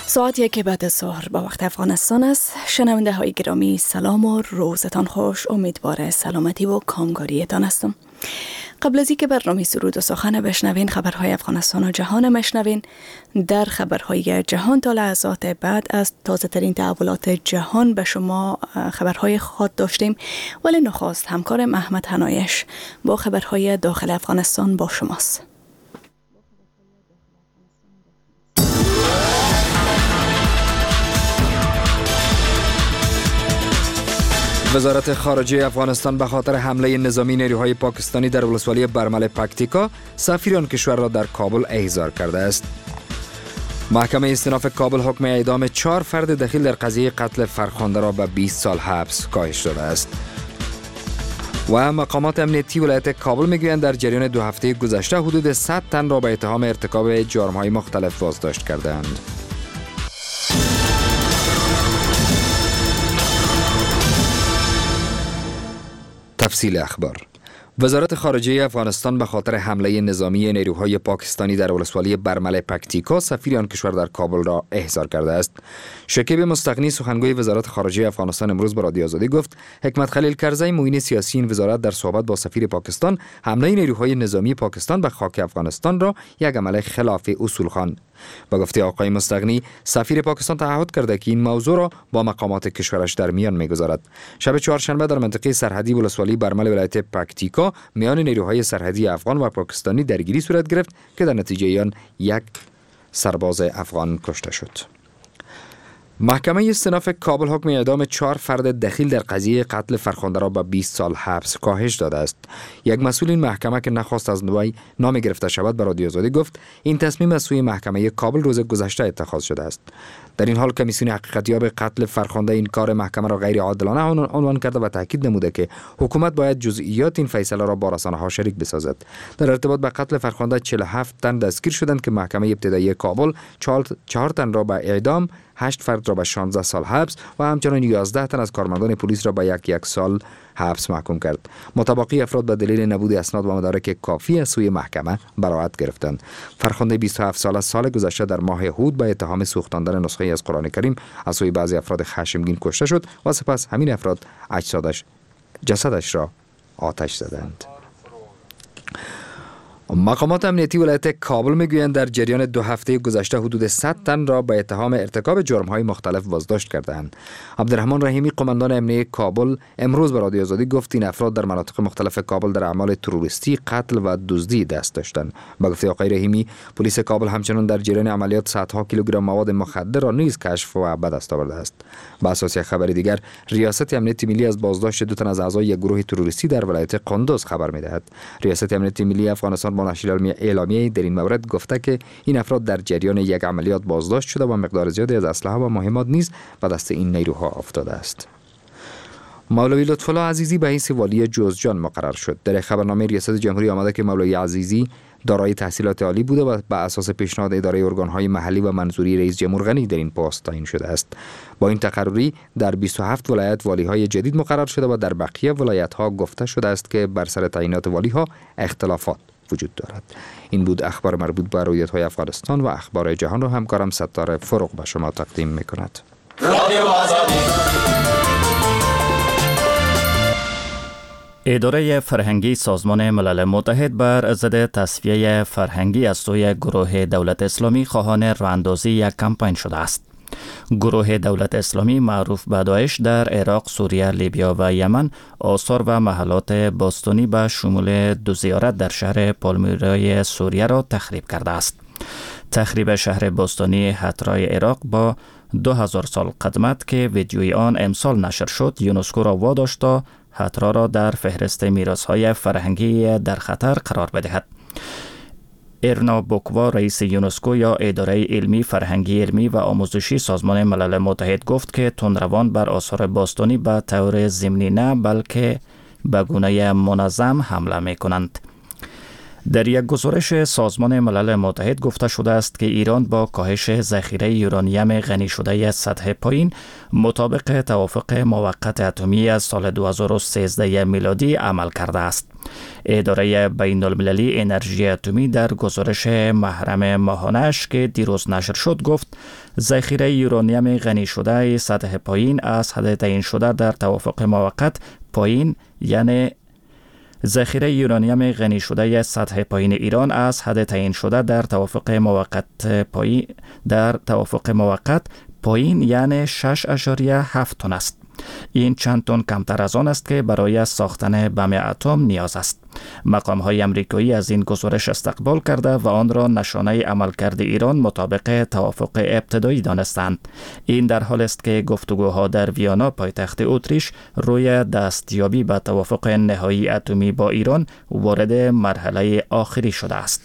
ساعت 1 بعد از ظهر با وقت افغانستان است. شنونده های گرامی سلام و روزتان خوش. امیدوار سلامتی و کامگاریتان هستم. قبل از اینکه برنامه سرود و سخن بشنوین، خبرهای افغانستان و جهان مشنوین. در خبرهای جهان تا لحظات بعد از تازه ترین تحولات جهان به شما خبرهای خاص داشتیم، ولی نخست همکارم احمد حنایش با خبرهای داخل افغانستان با شماست. وزارت خارجه افغانستان به خاطر حمله نظامی نیروهای پاکستانی در ولسوالی برمل پکتیکا سفیر آن کشور را در کابل احضار کرده است. محکمه استئناف کابل حکم اعدام 4 فرد دخیل در قضیه قتل فرخنده را به 20 سال حبس کاهش داده است. و مقامات امنیتی ولایت کابل میگویند در جریان 2 هفته گذشته حدود 100 تن را به اتهام ارتکاب جرم‌های مختلف بازداشت کردند. تفصیل اخبار. وزارت خارجه افغانستان به خاطر حمله نظامی نیروهای پاکستانی در ولسوالی برمل پکتیکا سفیر آن کشور در کابل را احضار کرده است. شکیب مستغنی سخنگوی وزارت خارجه افغانستان امروز به رادیو آزادی گفت حکمت خلیل کرزی معین سیاسی این وزارت در صحبت با سفیر پاکستان حمله نیروهای نظامی پاکستان به خاک افغانستان را یک عمل خلاف اصول خواند. با گفته آقای مستغنی، سفیر پاکستان تعهد کرده که این موضوع را با مقامات کشورش در میان میگذارد. شب چهارشنبه در منطقه سرحدی ولسوالی برمل ولایت پکتیکا میان نیروهای سرحدی افغان و پاکستانی درگیری صورت گرفت که در نتیجه آن 1 سرباز افغان کشته شد. محکمه استئناف کابل حکم اعدام 4 فرد دخیل در قضیه قتل فرخنده را به 20 سال حبس کاهش داده است. یک مسئول این محکمه که نخواست از وی نام گرفته شود به رادیو آزادی گفت این تصمیم از سوی محکمه کابل روز گذشته اتخاذ شده است. در این حال کمیسیون حقیقتیاب قتل فرخنده این کار محکمه را غیر عادلانه عنوان کرده و تاکید نموده که حکومت باید جزئیات این فیصله را با رسانه‌ها شریک بسازد. در ارتباط با قتل فرخنده 47 تن دستگیر شدند که محکمه ابتدایی کابل 4 تن را به اعدام، 8 فرد را به 16 سال حبس و همچنین 11 تن از کارمندان پلیس را به 1 سال حبس محکوم کرد. متباقی افراد به دلیل نبود اسناد و مدارک کافی از سوی محکمه براءت گرفتند. فرخنده 27 ساله سال گذشته در ماه هود به اتهام سوختاندن نسخه از قرآن کریم از سوی بعضی افراد خشمگین کشته شد و سپس همین افراد جسدش را آتش زدند. مقامات امنیتی ولایت کابل میگویند در جریان 2 هفته گذشته حدود 100 تن را به اتهام ارتکاب جرم‌های مختلف بازداشت کردند. عبدالرحمن رحیمی قماندان امنیه کابل امروز به رادیو آزادی گفت این افراد در مناطق مختلف کابل در اعمال تروریستی، قتل و دزدی دست داشتند. با گفته آقای رحیمی، پلیس کابل همچنان در جریان عملیات صدها کیلوگرم مواد مخدر را نیز کشف و به دست آورده است. با اساس یک خبر دیگر، ریاست امنیت ملی از بازداشت 2 تن از اعضای یک گروه تروریستی در ولایت قندوز خبر می‌دهد. ریاست امنیت ملی افغانستان با نشر اعلامیه در این مورد گفته که این افراد در جریان یک عملیات بازداشت شده و مقدار زیادی از اسلحه و مهمات نیز به دست این نیروها افتاده است. مولوی لطفالله عزیزی به حیث والی جوزجان مقرر شد. در خبرنامه ریاست جمهوری آمده که مولوی عزیزی دارای تحصیلات عالی بوده و بر اساس پیشنهاد اداره ارگان‌های محلی و منظوری رئیس جمهور غنی در این پست تعیین شده است. با این تقرری در 27 ولایت والی‌های جدید مقرر شده و در بقیه ولایت‌ها گفته شده است که بر سر تعیینات والی‌ها اختلافات وجود دارد. این بود اخبار مربوط به رویدادهای افغانستان و اخبار جهان را همکارم ستاره فروغ به شما تقدیم می‌کند. اداره فرهنگی سازمان ملل متحد بر ضد تصفیه فرهنگی از سوی گروه دولت اسلامی خواهان راه‌اندازی یک کمپین شده است. گروه دولت اسلامی معروف به داعش در عراق، سوریه، لیبیا و یمن آثار و محلات باستانی به شمول 2 زیارت در شهر پالمیرای سوریه را تخریب کرده است. تخریب شهر باستانی حترای عراق با 2000 سال قدمت که ویدیوی آن امسال نشر شد، یونسکو را واداشت تا حترا را در فهرست میراث‌های فرهنگی در خطر قرار بدهد. ارنا بوکوا رئیس یونسکو یا اداره علمی فرهنگی علمی و آموزشی سازمان ملل متحد گفت که تندروان بر آثار باستانی به طور ضمنی نه بلکه به گونه منظم حمله می کنند. در یک گزارش سازمان ملل متحد گفته شده است که ایران با کاهش ذخیره یورانیم غنی شده سطح پایین مطابق توافق موقت اتمی از سال 2013 میلادی عمل کرده است. اداره بین المللی انرژی اتمی در گزارش محرم ماهانه‌اش که دیروز نشر شد گفت ذخیره یورانیم غنی شده سطح پایین از حد تعیین شده در توافق موقت پایین، یعنی ذخیره یورانیم غنی شده سطح پایین ایران از حد تعیین شده در توافق موقت پایین یعنی 6.7 تن است. این چند تن کمتر از آن است که برای ساختن بم اتم نیاز است. مقام‌های آمریکایی از این گزارش استقبال کرده و آن را نشانه عملکرد ایران مطابق توافق ابتدایی دانستند. این در حال است که گفتگوها در ویانا پایتخت اتریش روی دستیابی به توافق نهایی اتمی با ایران وارد مرحله آخری شده است.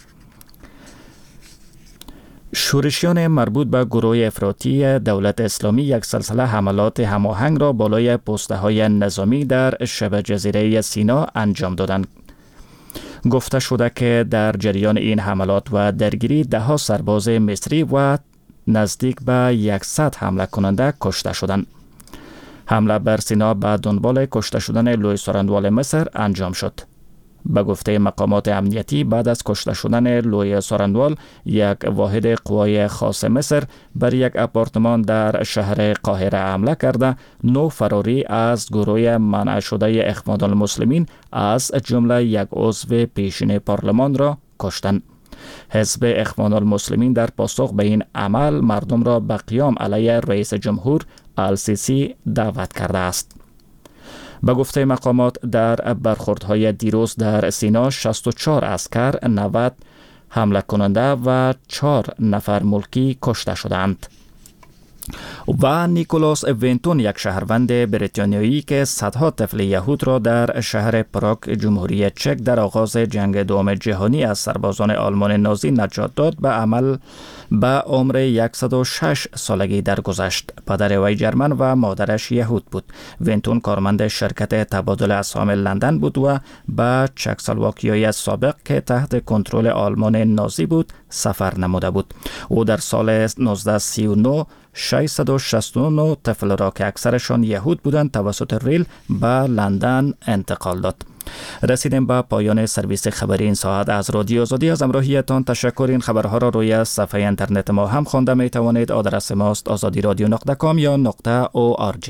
شورشیان مربوط به گروه افراطی دولت اسلامی یک سلسله حملات هماهنگ را بالای پست‌های نظامی در شبه جزیره سینا انجام دادند. گفته شده که در جریان این حملات و درگیری 10 سرباز مصری و نزدیک به 100 حمله کننده کشته شدند. حمله بر سینا به دنبال کشته شدن لوی سارندوال مصر انجام شد. به گفته مقامات امنیتی بعد از کشته شدن لوی سارندوال، یک واحد قوای خاص مصر بر یک آپارتمان در شهر قاهره حمله کرده 9 فراری از گروه منع شده اخوان المسلمین از جمله یک عضو پیشین پارلمان را کشتند. حزب اخوان المسلمین در پاسخ به این عمل مردم را به قیام علیه رئیس جمهور السیسی دعوت کرده است. به گفته مقامات در برخوردهای دیروز در سینا 64 عسکر، 90 حمله کننده و 4 نفر ملکی کشته شدند. و نیکولاس وینتون، یک شهروند بریتانیایی که صدها طفل یهود را در شهر پراگ جمهوری چک در آغاز جنگ دوم جهانی از سربازان آلمان نازی نجات داد، به عمر 106 سالگی درگذشت. پدر وی جرمن و مادرش یهود بود. وینتون کارمند شرکت تبادل اسهم لندن بود و به چکسلواکیای سابق که تحت کنترل آلمان نازی بود سفر نموده بود. او در سال 1939 669 طفل را که اکثرشان یهود بودند توسط ریل به لندن انتقال داد. رسیدیم به پایان سرویس خبری این ساعت از رادیو آزادی. از همراهیتان تشکر. این خبرها را روی صفحه اینترنت ما هم خوانده می توانید. آدرس ماست azadiradio.com یا .org.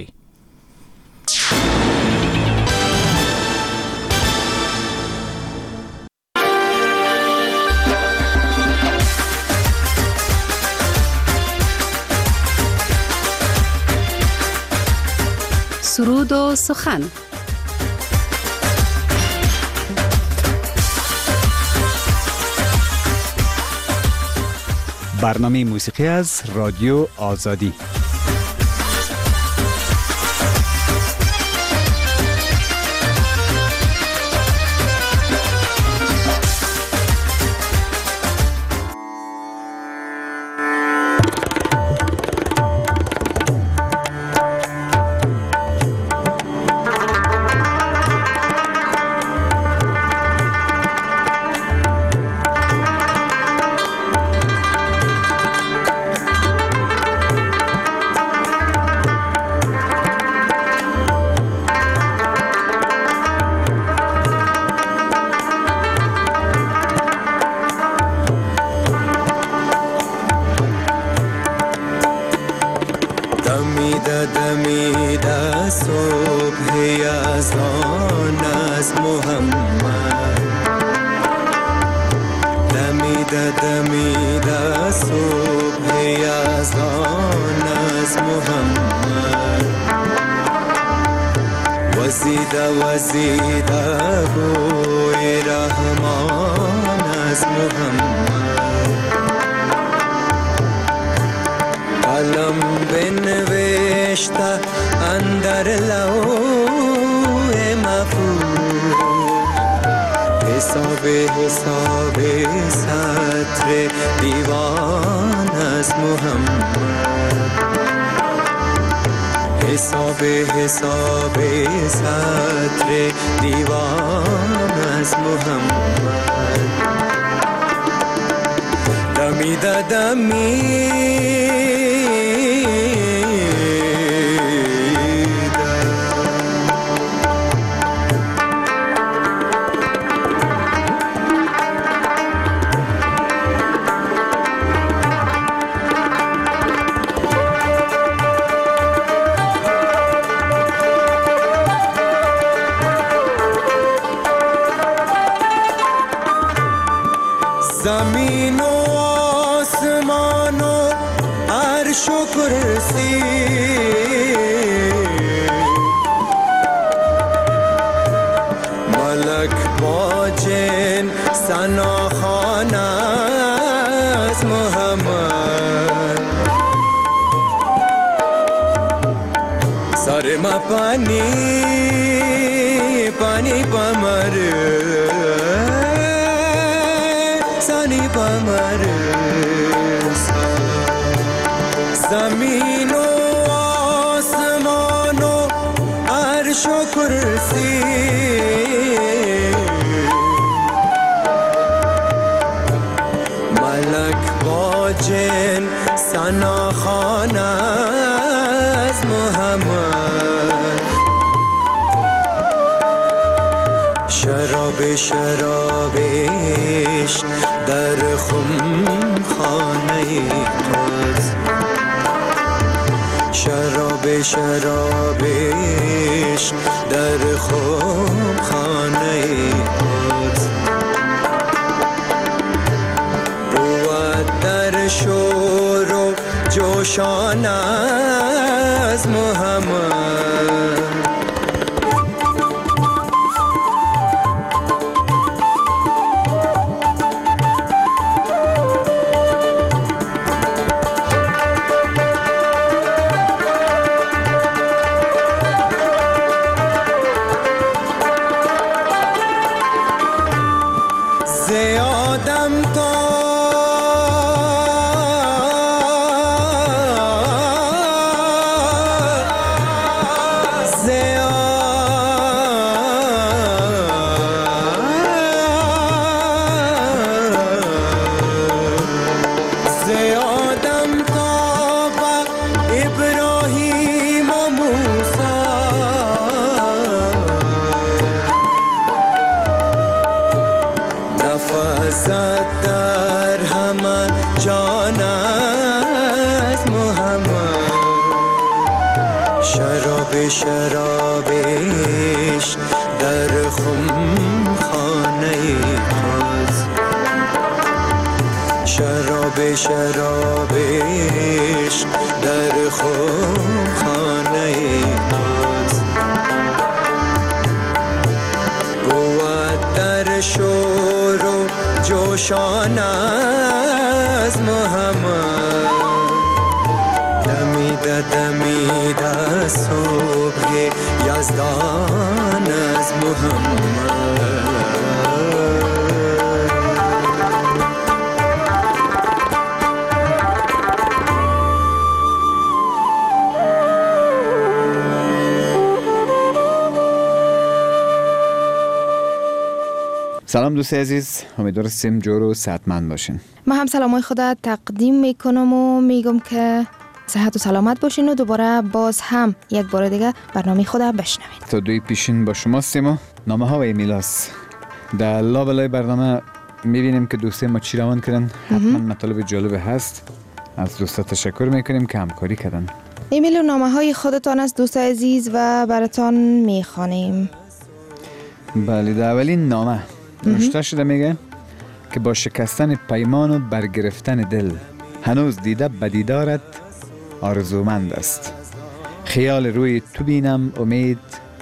سرود و سخن. برنامه موسیقی از رادیو آزادی. دمیده صبح یزدان از محمد، دمیده صبح یزدان از محمد، وزیده بوی رحمان از محمد، قلم بنوشته اندر لوح محفوظ، حساب سطر دیوان از محمد، حساب سطر دیوان از محمد. زمین و آسمان و عرش و کرسی ملک با جن ثناخوان از محمد سر ما پانی پانی پمر سانی پمر زمین و آسمان و عرش و کرسی ملک با جن ثناخوان از محمد شراب شرابش در خمخانه توست شراب شرابش در خمخانه توست بود در شور و جوشان از محمد شرابش در خمخانه توست شراب شرابش در خمخانه توست بود در شور و جوشان از محمد دمیده دمیده صبح یزدان از محمد سلام دوست عزیز، امیدوارم جور و صحتمند باشین. من هم سلامای خدا تقدیم میکنم و میگم که صحت و سلامت باشین و دوباره باز هم یک بار دیگه برنامه خدا بشنوید. تا دوی پیشین با شما سیما نامه ها و ایمیلاس. در لابلای برنامه میبینیم که دوستی ما چی روان کردن. حتما مطالب جالب هست. از دوستا تشکر میکنیم که همکاری کردن. ایمیل و نامه های خودتان از دوست عزیز و براتان میخوانیم. بله، در اولین نامه نوشته شده میگه که با شکستن پیمان و برگرفتن دل هنوز دیده بدیدارت آرزومند است. خیال روی تو بینم امید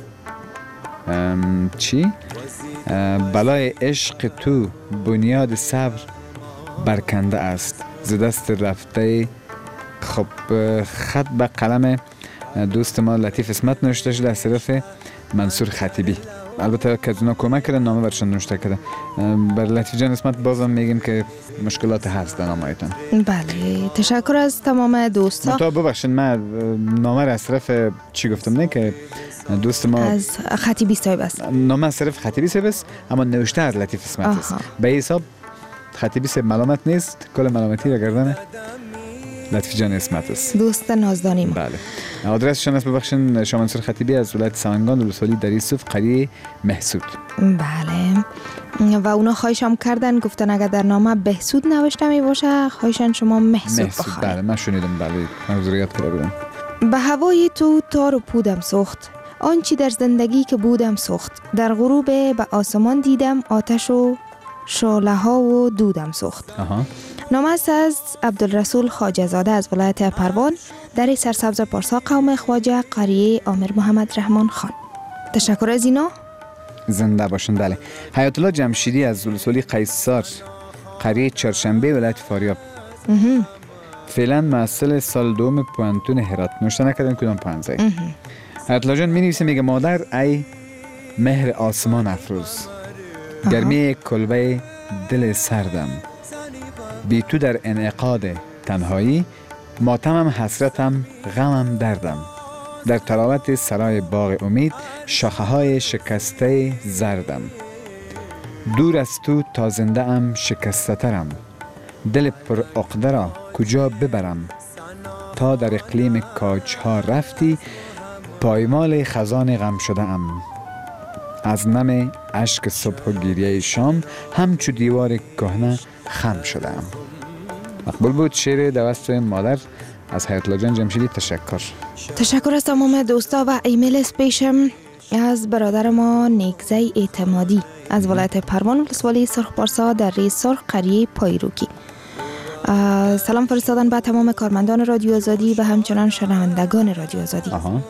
بلای عشق تو بنیاد صبر برکنده است. ز دست رفته. خب خط به قلم دوست ما لطیف اسمت نوشته شده از طرف منصور خطیبی. البته که اونا کمک کردن نامه برشان نوشته کردن. بر لطیف جان اسمت بازم میگیم که مشکلات هست در نامه‌تان. بله، تشکر از تمام دوستا. تا ببخشید من نامه را از طرف چی گفتم نه که دوست ما از خطیبی صاحب است. نامه از طرف خطیبی صاحب است اما نوشته از لطیف اسمت است. به حساب خطیبی سب ملامت نیست، کل ملامتی را گردن لطفی جان اسمت است. دوست نازدانی ما. بله. آدرسشان است ببخشین شاه منصور خطیبی از ولایت سمنگان ولسوالی در یوسف قریه محسود. بله. و اونا خواهشم کردن گفتن اگر در نامه بهسود نوشته می باشه خواهشن شما محسود بخواهید. بله من شنیدم. بله من ضروریات کرده بودم. به هوای تو تار و پودم سوخت، آنچی در زندگی که بودم سوخت. در غروب به آسمان دیدم آتش و شعله ها و دودم سوخت. نامه است از عبدالرسول خواجه زاده از ولایت پروان در سرسبز پارسا قوم خواجه قریه آمر محمد رحمان خان. تشکر از اینا. زنده باشن. بله. حیات الله جمشیدی از ولسوالی قیصر قریه چهارشنبه ولایت فاریاب. فعلا محصل سال دوم پوانتون هرات. نوشته نکردن کدام پانزه. حیات الله جان می نویسه میگه مادر ای مهر آسمان افروز، گرمی کلبه دل سردم، بی تو در انعقاد تنهایی، ماتمم حسرتم غمم دردم، در تراوت سرای باغ امید شاخه های شکسته زردم، دور از تو تا زنده ام شکسته ترم، دل پر عقده را کجا ببرم، تا در اقلیم کاج ها رفتی پایمال خزان غم شده ام، از نم اشک صبح و گریه شام همچو دیوار کهنه خم شده ام. مقبول بود شعر دوست مادر از حیات الله جان جمشیدی. تشکر از تمام دوستا و ایمیل سپیشم از برادر ما نیکزی اعتمادی از ولایت پروان ولسوالی سرخ پارسا در ری سرخ قریه پایروکی. سلام فرستادن به تمام کارمندان رادیو آزادی و همچنان شنوندگان رادیو آزادی.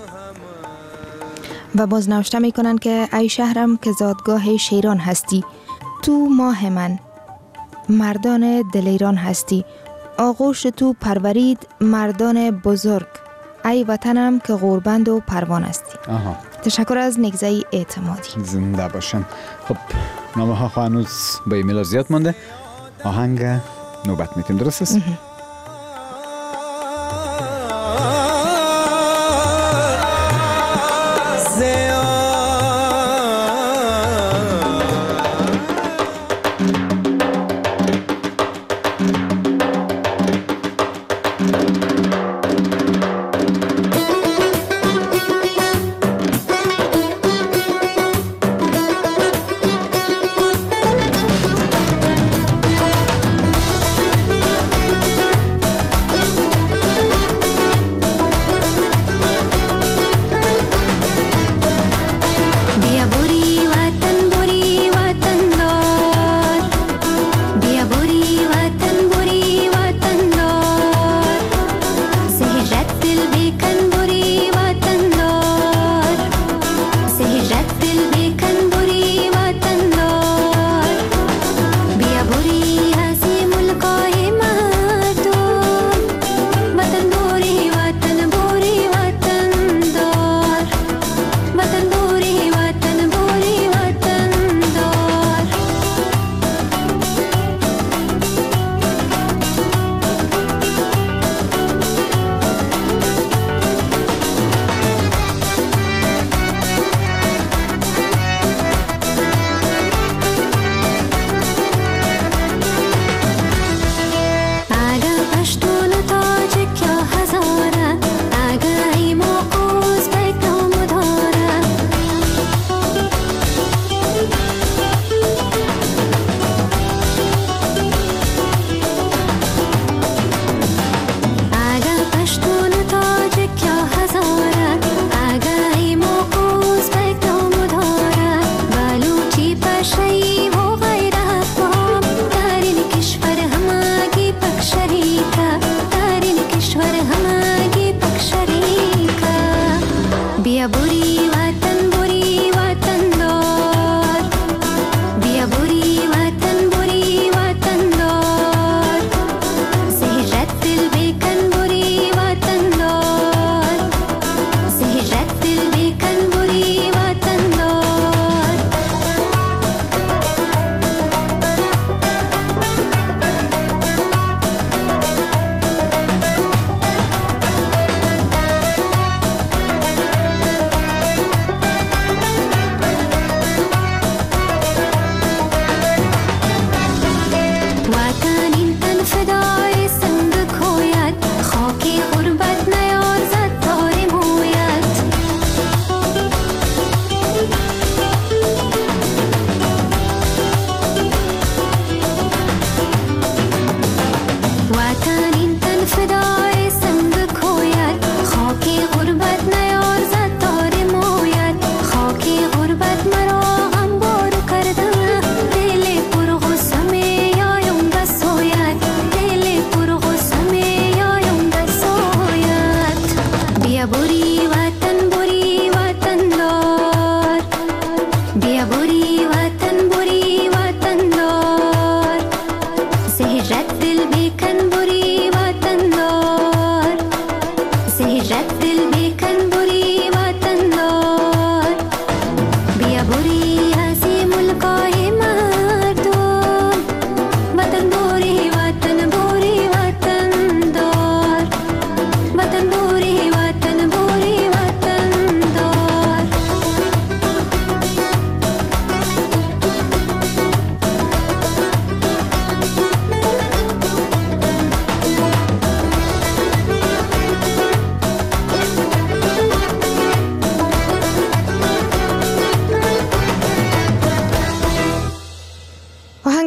و باز نوشته می کنن که ای شهرم که زادگاه شیران هستی، تو ماه من مردان دل ایران هستی، آغوش تو پرورید مردان بزرگ، ای وطنم که غوربند و پروان هستی. تشکر از نگزهی اعتمادی. زنده باشن. خب نامه ها هنوز به ایمیل زیاد مونده. آهنگ نوبت میتیم، درست است؟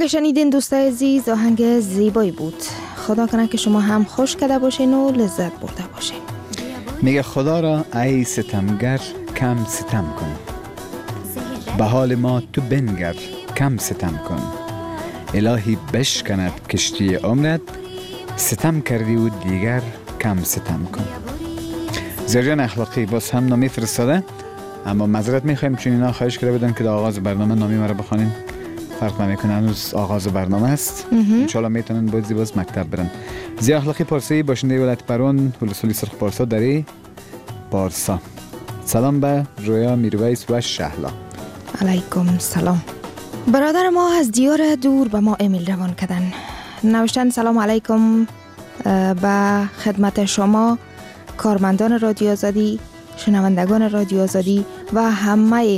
بله شنیدین دوستای عزیز، آهنگ زیبایی بود. خدا کنه که شما هم خوش کرده باشین و لذت برده باشین. میگه خدا را ای ستمگر کم ستم کن، به حال ما تو بنگر کم ستم کن. الهی بشکند کشتی عمرت، ستم کردی و دیگر کم ستم کن. زرجان اخلاقی باز هم نامی فرستاده، اما معذرت میخوایم چون اینا خواهش کرده بودن که در آغاز برنامه نامی مرا بخوانیم. فرق نمیکنه، هنوز آغاز برنامه است. انشالله میتونن باز باز مکتب برن. زیا اخلاقی پارسی باشنده ولایت پروان ولسوالی سرخ پارسا دری پارسا. سلام به رویا میرویس و شهلا. علیکم سلام. برادر ما از دیار دور به ما ایمیل روان کردن. نوشتن سلام علیکم به خدمت شما کارمندان رادیو آزادی، شنوندگان رادیو آزادی و همه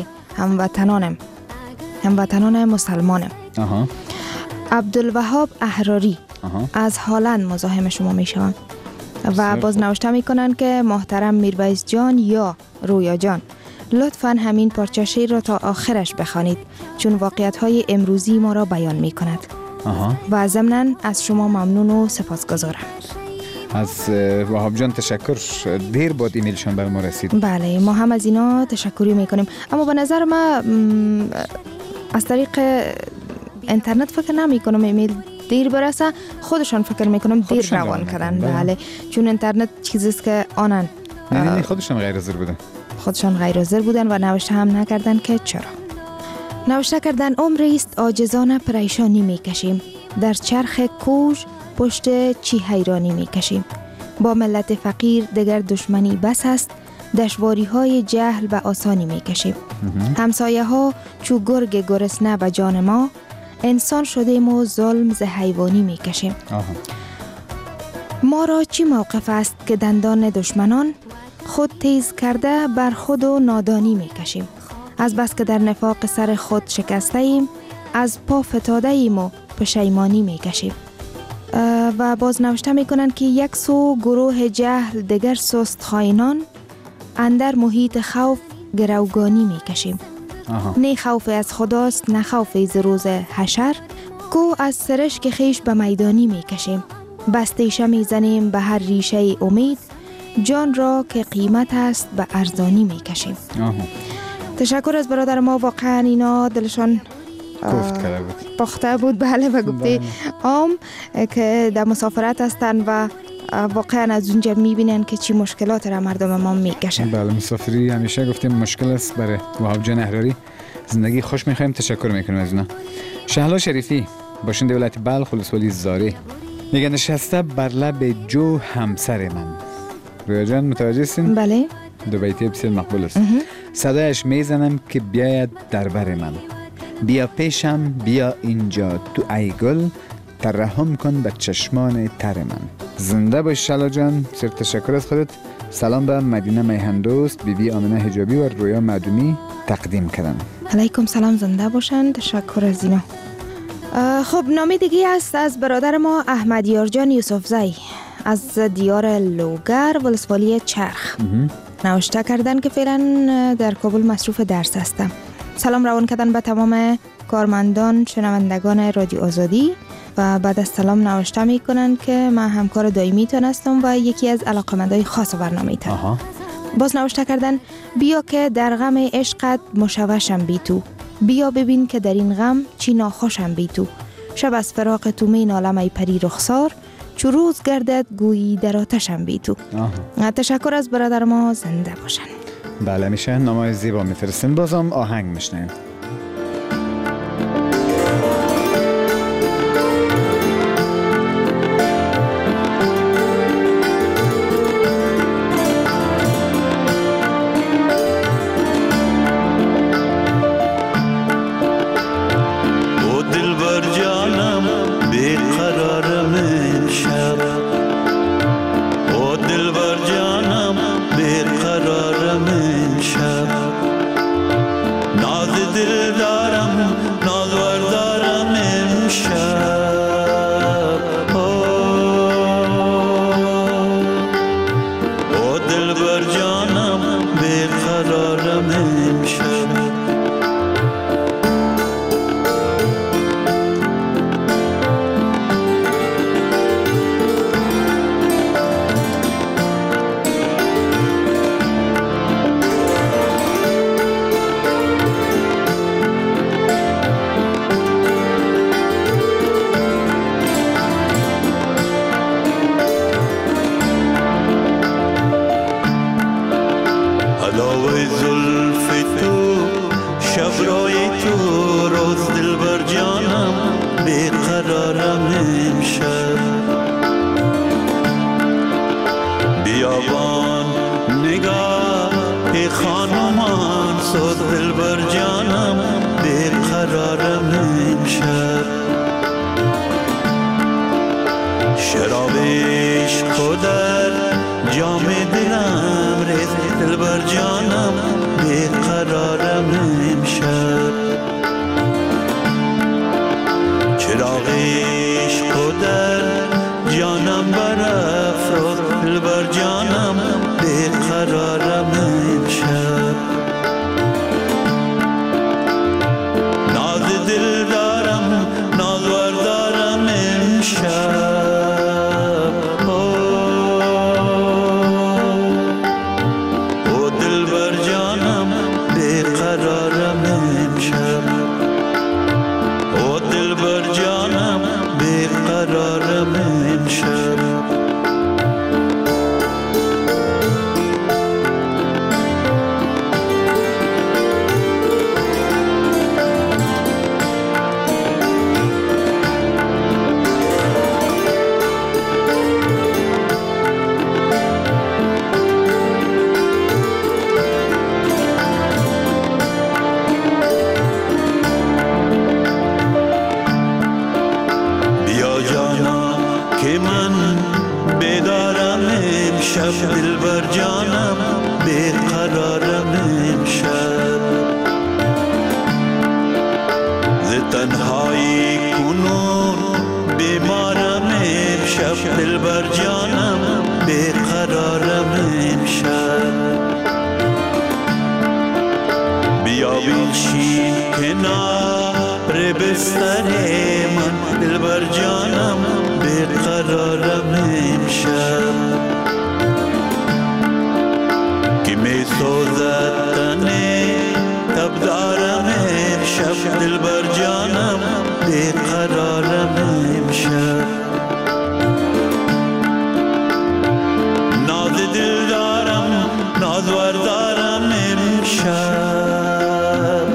هموطنان مسلمان. عبدالوهاب احراری از هلند مزاحم شما می شوم و باز نوشته می کنن که محترم میرویس جان یا رویا جان، لطفاً همین پارچه شعر را تا آخرش بخوانید چون واقعیت های امروزی ما را بیان می کند. و ضمناً از شما ممنون و سپاسگزارم. از وهاب جان تشکر، دیر بود ایمیلشان بر ما رسید. بله ما هم از اینا تشکری میکنیم، اما به نظر ما از طریق اینترنت فکر نمی کنم ایمیل دیر برسه، خودشان فکر میکنم دیر روان کردن. بله چون اینترنت چیزیست که آنن نه خودشان غیر حاضر بودن و نوشته هم نکردن که چرا. نوشته کردن عمری است عاجزانه پریشانی میکشیم، در چرخ کوژ پشت چی حیرانی میکشیم. با ملت فقیر دگر دشمنی بس است، دشواری های جهل و آسانی میکشیم. همسایه ها چو گرگ گرسنه به جان ما، انسان شدیم و ظلم ز حیوانی میکشیم. ما را چی موقف است که دندان دشمنان، خود تیز کرده بر خود و نادانی میکشیم. از بس که در نفاق سر خود شکسته ایم، از پا فتاده ایم و پشیمانی میکشیم. و باز نوشته میکنن که یک سو گروه جهل دگر سست خائنان، اندر محیط خوف گروگانی میکشیم. نه خوف از خداست نه خوف ز روز حشر، کو از سرشک خیش به میدانی میکشیم. بستیشه میزنیم به هر ریشه امید، جان را که قیمت است به ارزانی میکشیم. تشکر از برادر ما، واقعا اینا دلشان پخته بود. بله و گفته عام که در مسافرت هستن و واقعا از اونجا میبینن که چی مشکلات را مردم ما میکشن. بله مسافری همیشه گفتیم مشکل است برای وهاب جان احراری. زندگی خوش میخوایم، تشکر میکنیم از اونا. شهلا شریفی باشنده ولایت بلخ ولسوالی زاری میگه نشسته بر لب جو همسر من. رویا جان متوجه هستین؟ بله. دو بیتی بسیار مقبول است. صدایش میزنم که بیاید در بر من، بیا پیشم بیا اینجا تو ای گل، ترحم کن به چشمان تر من. زنده باش شهلا جان، بسیار تشکر از خودت. سلام به مدینه میهندوست، بیبی آمنه حجابی و رویا معدومی تقدیم کردن. علیکم سلام، زنده باشن. تشکر از اینا. خب نامی دیگه است از برادر ما احمدیار جان یوسفزی از دیار لوگر ولسوالی چرخ. نوشته کردن که فعلا در کابل مصروف درس هستم. سلام روان کردن به تمام کارمندان شنوندگان رادیو آزادی و بعد از سلام نوشته میکنن که من همکار دائمی تان هستم و یکی از علاقمندای خاص برنامه تان. باز نوشته کردن بیا که در غم عشقت مشوشم بی تو، بیا ببین که در این غم چی ناخوشم بی تو. شب از فراق تو می نالم ای پری رخسار، چو روز گردد گویی در آتشم بی تو. تشکر از برادر ما، زنده باشن. بله میشه نامای زیبا میفرستین. بازم آهنگ میشنیم. زلف تو شب روی تو روز دل بر جانم بیقرارم امشب بیابان نگاه خانمان سود دل بر جانم بیقرارم امشب شراب عشق و در جام دلم ریخت دل بر جانم بیقرارم امشب چراغ عشق و در جانم برافروز دل بر جانم بیقرارم امشب ناز دل دارم نازور دارم امشب دل بر جانم بیقرارم امشب ز تنهایی کنون بیمارم امشب دل بر جانم بیقرارم امشب بیا بنشین کنار بستر من دل بر جانم بیقرارم امشب می سوزد تنه تب دارم امشب دل بر جانم بیقرارم امشب ناز دل دارم نازور دارم امشب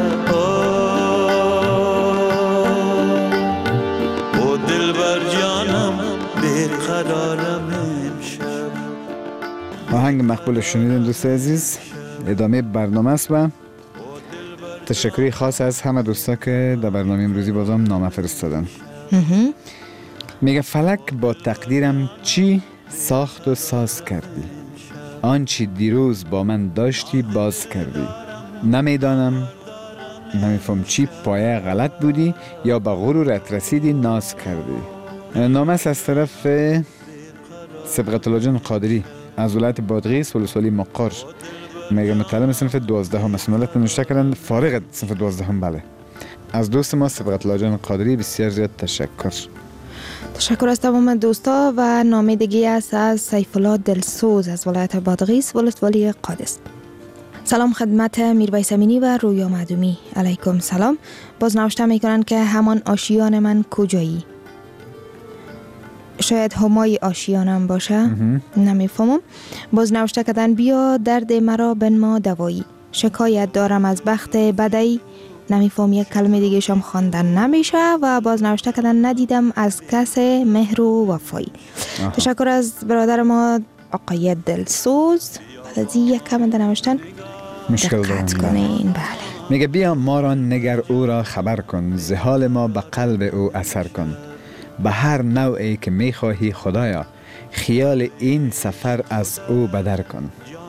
او دل بر جانم بیقرارم امشب. آهنگ مقبول شنیدین دوست عزیز، ادامه برنامه است و تشکری خاص از همه دوستا که در برنامه امروزی بازم نامه فرستادن. میگه فلک با تقدیرم چی ساخت و ساز کردی، آنچی دیروز با من داشتی باز کردی، نمیدانم نمیفهم چی پایه غلط بودی یا به غرورت رسیدی ناز کردی. نامه است از طرف صبغت الله جان قادری از ولایت بادغیس ولسوالی مقار. میگه متعلم صنف 12 هم مسئولیت نوشته کردن، فارغ صنف 12 هم. بله، از دوست ما صبغت الله جان قادری بسیار زیاد تشکر از تمام دوستا. و نامه دیگه است از سیف الله دلسوز از ولایت بادغیس ولسوالی قادس. سلام خدمت میرویس امینی و رویا معدومی. علیکم سلام. باز نوشته میکنن که همان آشیان من کجایی؟ شاید همای آشیانم باشه، نمیفهمم. باز نوشته کردن بیا درد مرا بنما دوایی، شکایت دارم از بخت بدی. نمیفهم، یک کلمه دیگه شم خواندن نمیشه. و باز نوشته کردن ندیدم از کس مهر و وفایی. تشکر از برادر ما آقای دلسوز. بعد از یک کلمه نوشتن دقت کنین. بله، میگه بیا ما را نگر او را خبر کن، ز حال ما به قلب او اثر کن، به هر نوعی که میخواهی خدایا، خیال این سفر از او بدر کن.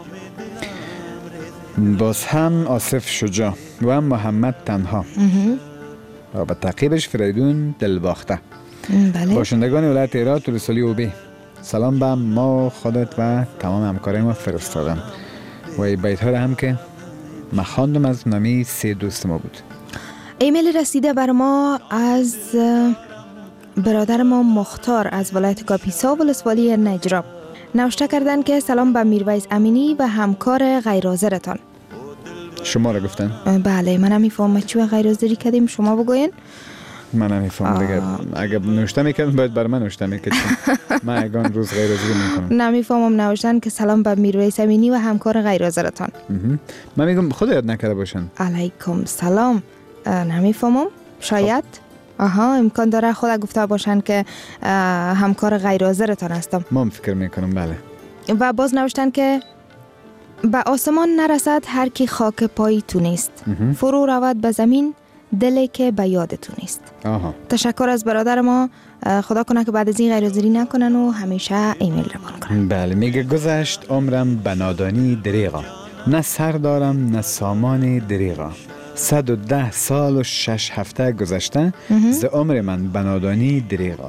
باز هم آصف شجاع و محمد تنها و به تعقیبش فریدون دلباخته. بله. باشندگان ولایت هرات ولسوالی اوبی، سلام به ما، خودت و تمام همکارای ما فرستادم. و این بیت ها را هم که من خواندم از نامه 3 دوست ما بود. ایمیل رسیده بر ما از برادر ما مختار از ولایت کاپیسا ولسوالی نجراب. نوشته کردن که سلام به میرویس امینی و همکار غیرحاضرتان. شما را گفتن؟ بله، من نمیفهمم چی غیرحاضری کردیم، شما بگوین. من نمیفهمم دیگه. اگه نوشته میکنم باید بر من نوشته میکنم. من اگان روز غیر حاضری میکنم. نمیفهمم نوشتن که سلام به میرویس امینی و همکار غیر حاضرتان. من میگم خود یاد نکرده باشن. علیکم سلام. نمیفهمم. شاید امکان داره خود گفته باشن که همکار غیر حاضرتان هستم. من فکر میکنم بله. و باز نوشتن که به آسمان نرسد هر کی خاک پای تو نیست. فرو رود به زمین دلی که به یاد تو نیست. تشکر از برادر ما. خدا کنه که بعد از این غیر حاضری نکنن و همیشه ایمیل روان کنن. بله میگه گذشت عمرم به نادانی دریغا، نه سر دارم نه سامان دریغا. 110 سال و 6 هفته گذشته ز عمر من به نادانی دریغا.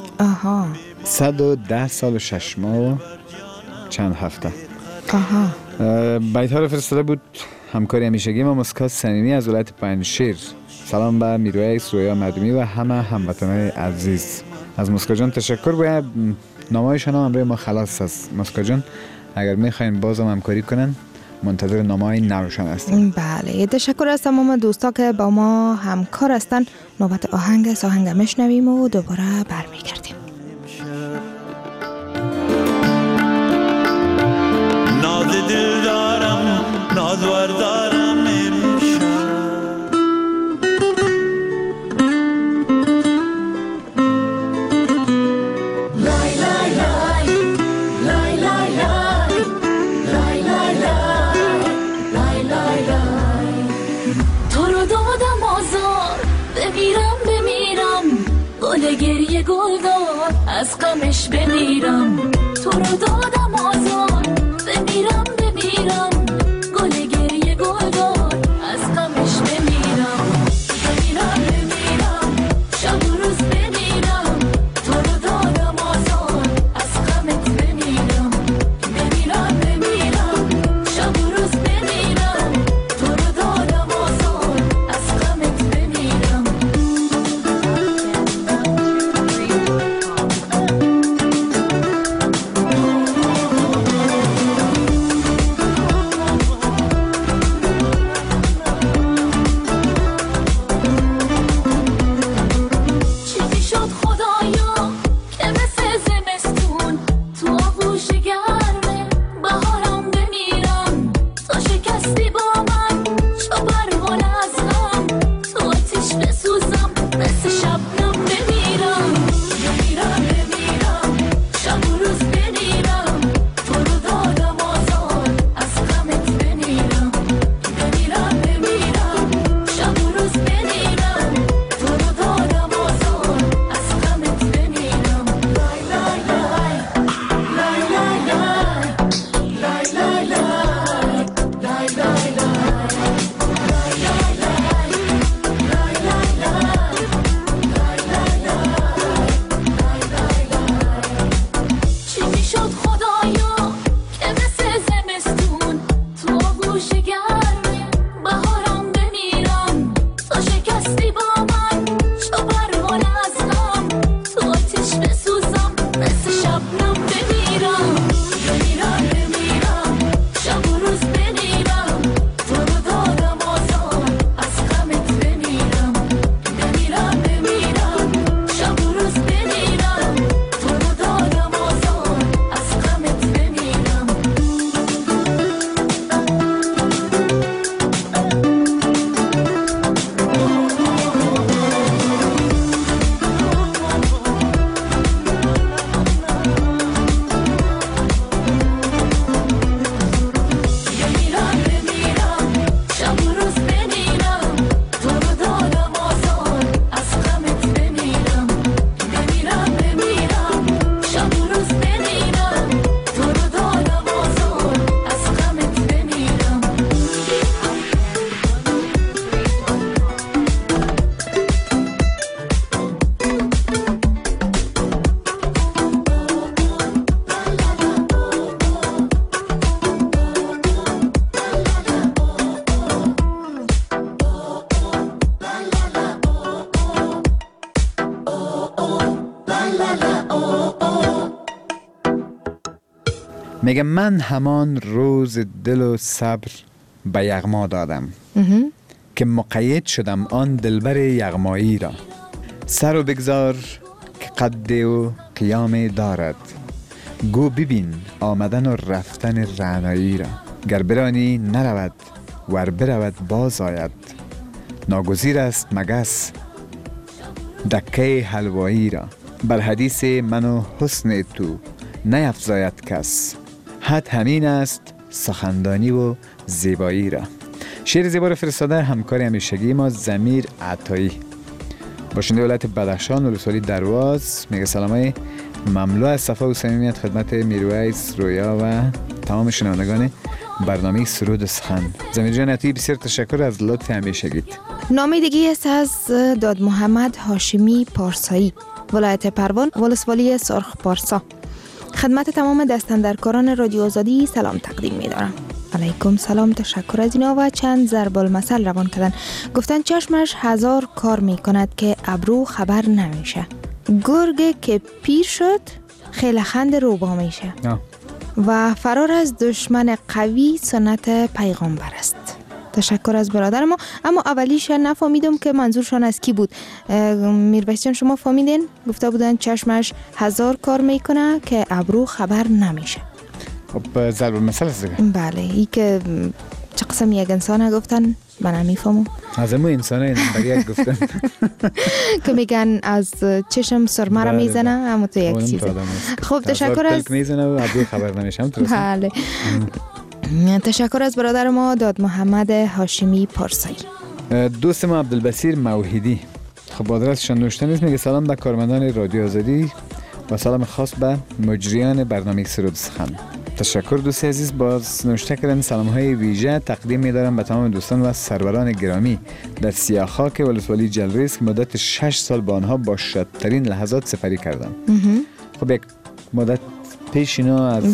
110 سال و 6 ماه و چند هفته. بیت ها رو فرستاده بود همکاری همیشگی ما مسکات صمیمی از ولایت پنجشیر. سلام به میرویس رویا مردمی و همه هموطنان عزیز. از مسکات جان تشکر. باید نامه‌هایشان هم برای ما خلاص است. مسکات جان اگر میخواین بازم همکاری کنن منتظر نامه‌های نوشان هستیم. بله تشکر از تمام دوستا که با ما همکار هستن. نوبت آهنگ میشنویم و دوباره برمیگردیم. ناز دل دارم نازور دارم امشب، لای لای لای لای لای لای لای لای لای لای. تو رو دادم آزار بمیرم گل گریه گل دار از غمش بمیرم. تو رو دادم آزار بمیرم گل گریه گل دار از غمش بمیرم. بمیرم شب و روز بمیرم. تو رو دادم آزار از غمت بمیرم. بمیرم شب و روز بمیرم. تو رو دادم آزار از غمت بمیرم. میگه من همان روز دل و صبر به یغما دادم که مقید شدم آن دلبر یغمایی را. سر و بگذار که قد و قیام دارد، گو ببین آمدن و رفتن رعنایی را. گر برانی نرود ور برود باز آید، ناگزیر است مگس دکه حلوایی را. بر حدیث من و حسن تو نیفزاید کس، حد همین است سخندانی و زیبایی را. شعر زیبا را فرستاده همکار همیشگی ما ضمیر عطایی، باشنده ولایت بدخشان ولسوالی درواز. میگه سلامای مملو از صفا و صمیمیت خدمت میرویس رویا و تمام شنوندگان برنامه سرود سخن. ضمیر جان عطایی بسیار تشکر از لطف همیشگیت. نامه دیگه است از داد محمد هاشمی پارسایی، ولایت پروان ولسوالی سرخ پارسا. خدمت تمام دستاندرکاران رادیو آزادی سلام تقدیم می‌دارم. علیکم سلام، تشکر از اینا و چند ضرب المثل روان کردن. گفتن چشمش 1000 کار میکند که ابرو خبر نمیشه. گرگ که پیر شد خیلخند روبا میشه. و فرار از دشمن قوی سنت پیغمبر است. تشکر از برادر ما. اما اولیش نفهمیدم که منظورشان از کی بود. میرویس جان شما فهمیدین؟ گفته بودن چشمش 1000 کار میکنه که ابرو خبر نمیشه. خب ضرب المثل است دیگه. بله، ای که چه قسم یک انسانه گفتن من نمیفهمم. از امو انسانه نمبر یک گفتن که میگن از چشم سرمه را میزنه، اما تو یک چیزه. خب تشکر از میزنه و ابرو خبر نمیشه. بله، تشکر از برادر ما داد محمد هاشمی پارسایی. دوست ما عبدالبصیر موحدی، خب آدرسشان نوشته نیست، میگه سلام به کارمندان رادیو آزادی و سلام خاص به مجریان برنامه سرود سخن. تشکر دوست عزیز. باز نوشته کردن سلام های ویژه تقدیم می‌دارم به تمام دوستان و سروران گرامی در سیاخاک ولسوالی جلریز که مدت 6 سال با آنها با شادترین لحظات سپری کردم. خب یک مدت پیش اینا از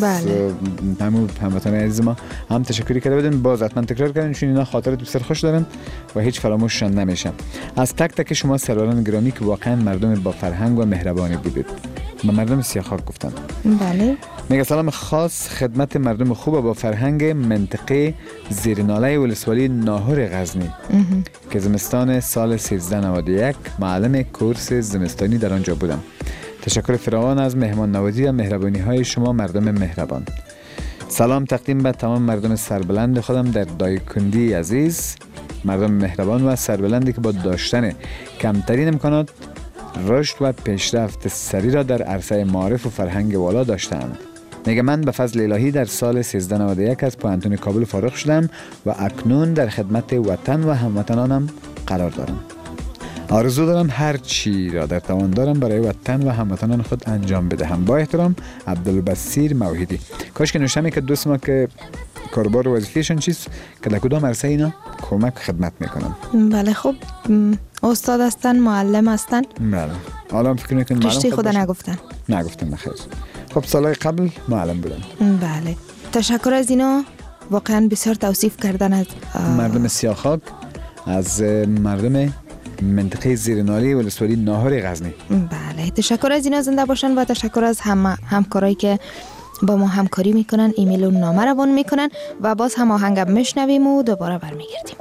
هموطنان عزیز ما هم تشکری کرده بودن، باز حتما تکرار کردن چون اینا خاطرات بسیار خوش دارن و هیچ فراموششان نمیشن. از تک تک شما سروران گرامی که واقعا مردم با فرهنگ و مهربانی بودید. به مردم سیاخاک گفتن. بله. میگه سلام خاص خدمت مردم خوب با فرهنگ منطقه زیرناله ولسوالی ناهور غزنی که زمستان سال 1391 معلم کورس زمستانی در آنجا بودم. تشکر فراوان از مهمان نوازی و مهربانی های شما مردم مهربان. سلام تقدیم به تمام مردم سربلند خودم در دایکندی عزیز، مردم مهربان و سربلندی که با داشتن کمترین امکانات رشد و پیشرفت سریع را در عرصه معارف و فرهنگ والا داشتند. میگه من به فضل الهی در سال 1391 از پوهنتون کابل فارغ شدم و اکنون در خدمت وطن و هموطنانم قرار دارم. آرزو دارم هر چی را در توان دارم برای وطن و هموطنان خود انجام بدهم. با احترام عبدالبصیر موحدی. کاش که نوشتم که دوست ما که کاربار و وظیفه‌شون چیست که در کدام عرصه اینا کمک خدمت میکنن. بله، خب استاد هستن، معلم هستن. بله. حالا فکر میکنم معلم رشته خود نگفتن بخیر. خب سالهای قبل معلم بودن. بله، تشکر از اینا. واقعا بسیار توصیف کردن از مردم سیاخاک، از مردم منطقه زیرناله ولسوالی ناهور غزنی. بله، تشکر از اینا. زنده باشن و تشکر از همکارایی که با ما همکاری میکنن، ایمیل و نامه روان میکنن و باز هم آهنگم میشنویم و دوباره برمیگردیم.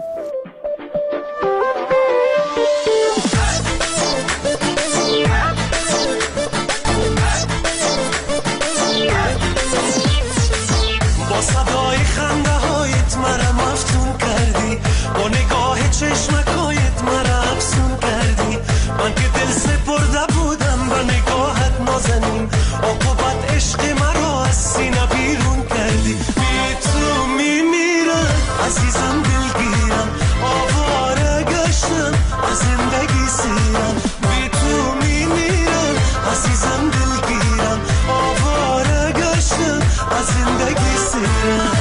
با صدای خنده هایت مرا مفتون کردی، با نگاه چشمکایت مرا افسون کردی. من که دل سپرده بودم به نگاهت نازنین، عاقبت عشق مرا از سینه بیرون کردی. بی تو میمیرم عزیزم، دلگیرم، آواره گشتم از زندگی سیرم. بی تو میمیرم عزیزم، دلگیرم، آواره گشتم از زندگی سیرم.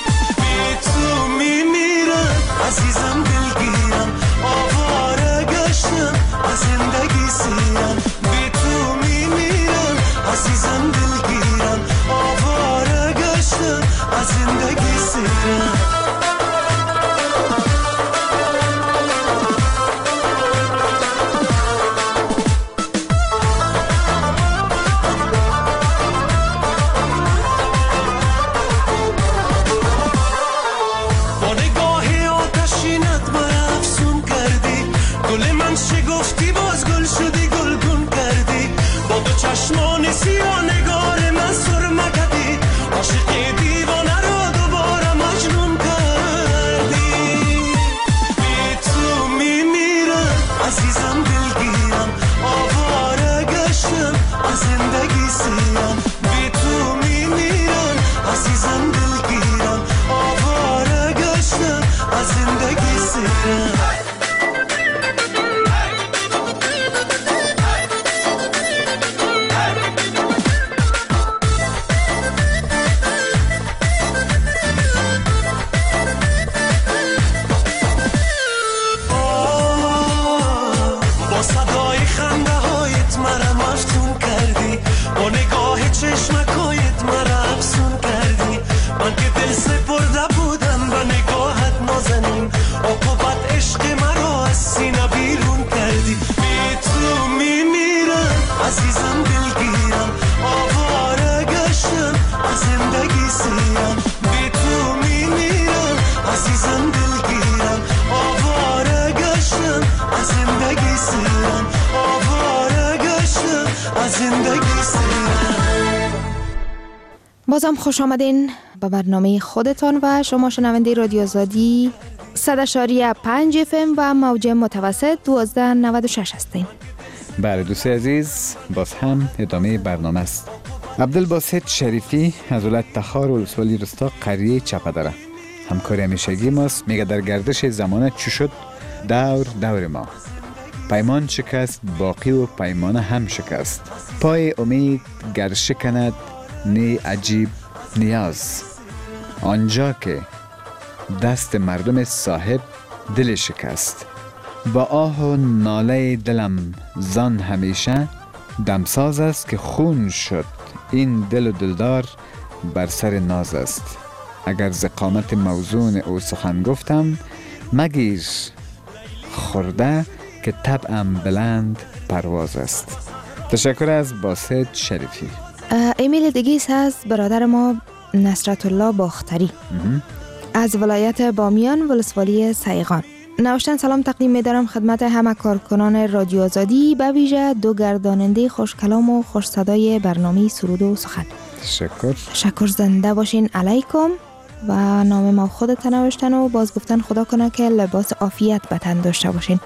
عزیزم دلگیرم، آواره زندگی سیرم. شگفتی باز گل شدی گلگون کردی با دو چشمان سیاه نگار من سرمه کردی عاشق دیوانه رو دوباره مجنون کردی بی تو میمیرم عزیزم دلگیرم آواره گشتم از زندگی سیرم بی تو میمیرم عزیزم دلگیرم آواره گشتم از زندگی سیرم. چشمکایت مرا افسون کردی من که دل سپرده بودم و نگاهت نازنین عقوبت عشق مرا از سینه بیرون کردی بی تو میمیرم عزیزم دلگیرم آواره گشتم از زندگی سیرم بی تو میمیرم عزیزم دلگیرم آواره گشتم از زندگی سیرم آواره گشتم از زندگی سیرم. بازم خوش آمدین به برنامه خودتان و شما شنونده رادیو آزادی 100.5 FM و موج متوسط 1296 هستین. بله دوست عزیز، باز هم ادامه برنامه است. عبدالباسط شریفی از ولایت تخار ولسوالی رستا قریه چپدره همکار همیشگی ماست. میگه در گردش زمانه چی شد دور ما پیمان شکست باقی و پیمانه هم شکست پای امید گر شکند نی عجیب نیاز آنجا که دست مردم صاحب دل شکست با آه و ناله دلم زان همیشه دمساز است که خون شد این دل و دلدار بر سر ناز است اگر ز قامت موزون او سخن گفتم مگیر خورده که طبعم بلند پرواز است. تشکر از باسط شریفی. ایمیل دیگه هست برادر ما نصرت الله باختری از ولایت بامیان ولسوالی سیغان. نوشتن سلام تقدیم می‌دارم خدمت همه کارکنان رادیو آزادی به ویژه دو گرداننده خوشکلام و خوش صدای برنامه سرود و سخن. تشکر زنده باشین علیکم. و نام ما خودت نوشتن و باز گفتن خدا کنه که لباس عافیت به تن داشته باشین.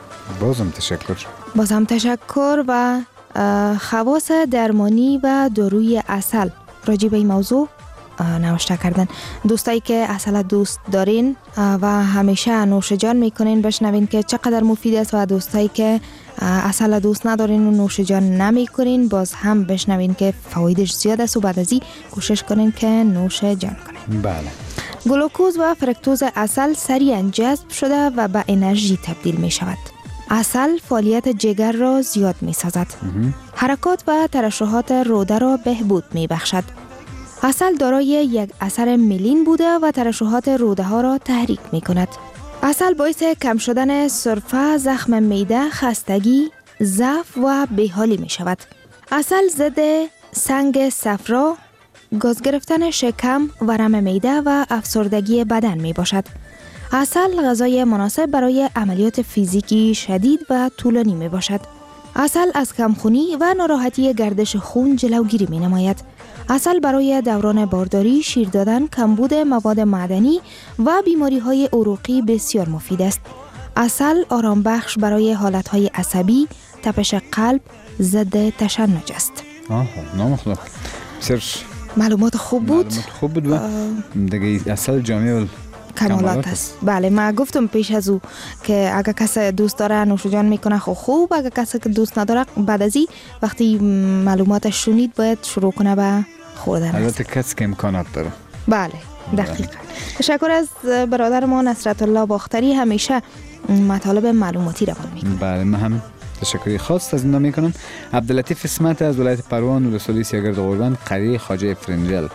بازم تشکر و خواص درمانی و داروی عسل راجع به این موضوع نوشته کردن. دوستایی که عسل دوست دارین و همیشه نوش جان میکنین بشنوین که چقدر مفید است و دوستایی که عسل دوست ندارین و نوش جان نمیکنین باز هم بشنوین که فوایدش زیاد است و بعد از این کوشش کنین که نوش جان کنین. بله. گلوکوز و فرکتوز عسل سریعا جذب شده و به انرژی تبدیل می شود. عسل فعالیت جگر را زیاد می سازد. حرکات و ترشحات روده را بهبود می بخشد. عسل دارای یک اثر ملین بوده و ترشحات روده ها را تحریک می کند. عسل باعث کم شدن سرفه، زخم معده، خستگی، ضعف و بیحالی می شود. عسل ضد سنگ صفرا، گاز گرفتن شکم، ورم معده و افسردگی بدن می باشد. عسل غذای مناسب برای عملیات فیزیکی شدید و طولانی می باشد. عسل از کمخونی و ناراحتی گردش خون جلوگیری می نماید. عسل برای دوران بارداری، شیر دادن، کمبود مواد معدنی و بیماری های عروقی بسیار مفید است. عسل آرام بخش برای حالت های عصبی، تپش قلب، ضد تشنج است. نام خدا. معلومات خوب بود و دیگه عسل جامع کمالات است. بله، ما گفتم پیش از او که اگه کسی دوست داره نوش جان میکنه خوب، اگه کسی که دوست نداره بعد از این وقتی معلوماتش شنید باید شروع کنه به خوردن. البته کسی که امکانات داره. بله دقیقاً. تشکر از برادر ما نصرت الله باختری، همیشه مطالب معلوماتی روان میکنه. بله، من هم تشکری خاص از اینا میکنم. عبداللطیف اسمت از ولایت پروان ولسوالی سیاگرد قربان قریه خواجه فرنجل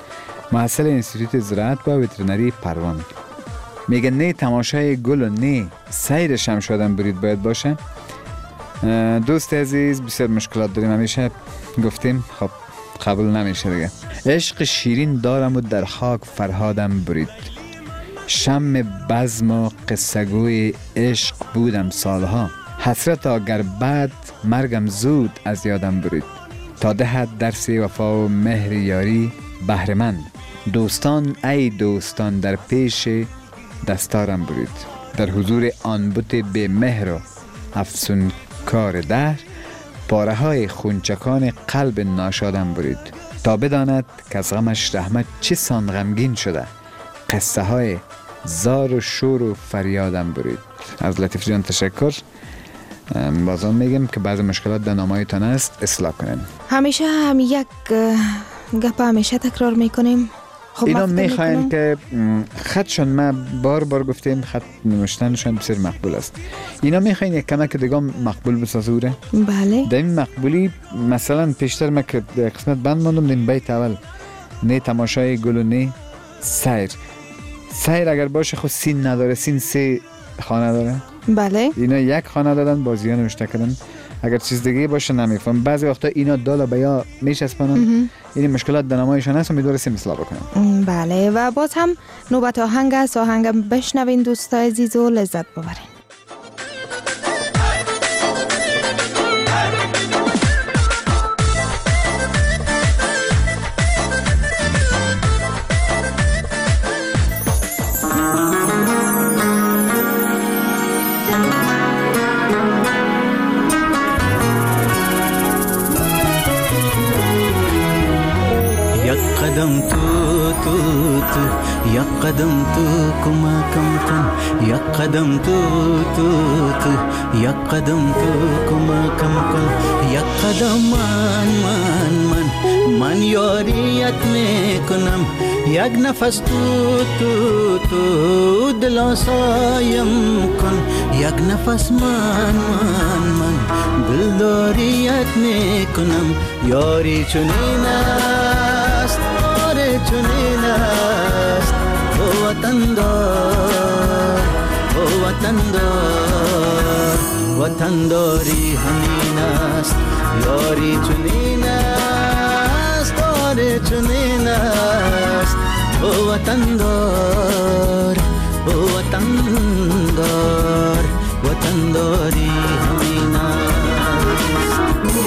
محصل انستیتوت زراعت و وترنری پروان. میگه نه تماشای گل و نه سیرش هم شدن برید باید باشه. دوست عزیز بسیار مشکلات داریم، همیشه گفتیم خب قبول نمیشه دیگه. عشق شیرین دارم و در خاک فرهادم برید، شم بزم و قصه‌گوی عشق بودم سالها، حسرت اگر بعد مرگم زود از یادم برید، تا دهد درس وفا و مهر یاری بهرمند، دوستان ای دوستان در پیش دستارم برید، در حضور آن بت به مهر و افسون کار دهر، پاره های خونچکان قلب ناشادم برید، تا بداند که از غمش رحمت چه سان غمگین شده، قصه های زار و شور و فریادم برید. از لطیف جان تشکر. بازم میگم که بعض مشکلات در نامه‌تان است اصلاح کنین. همیشه هم یک گپ همیشه تکرار میکنیم. خب اینا میخواین که خطشون ما بار گفتیم خط نوشتنشون بسیار مقبول است. اینا میخواین یک کمک دیگه مقبول بسازوره؟ بله. در این مقبولی مثلا پیشتر ما که قسمت بند ماندم دیم بیت اول نه تماشای گل و نه سیر. سیر اگر باشه خود سین نداره، سین سه خانه داره. بله. اینا یک خانه دادن بازی ها نوشته کردن. اگر چیز دیگه باشه نمیفهم. بعضی وقتا اینا دالا بیا میشسپنن. این مشکلات در نمایشان هست و میدارستیم اصلاح بکنم. بله و باز هم نوبت آهنگ است. آهنگم بشنوین دوستا عزیز و لذت ببرین. قدم تو یک قدم تو کمکم کن، یک قدم تو یک قدم تو کمکم کن، یک قدم من یاریت میکنم، یک نفس تو دل آسایم کن، یک نفس من دلداریت میکنم، یاری چنین است چنین است او وطنداری همین است، یاری چنین است چنین است او وطنداری همین است.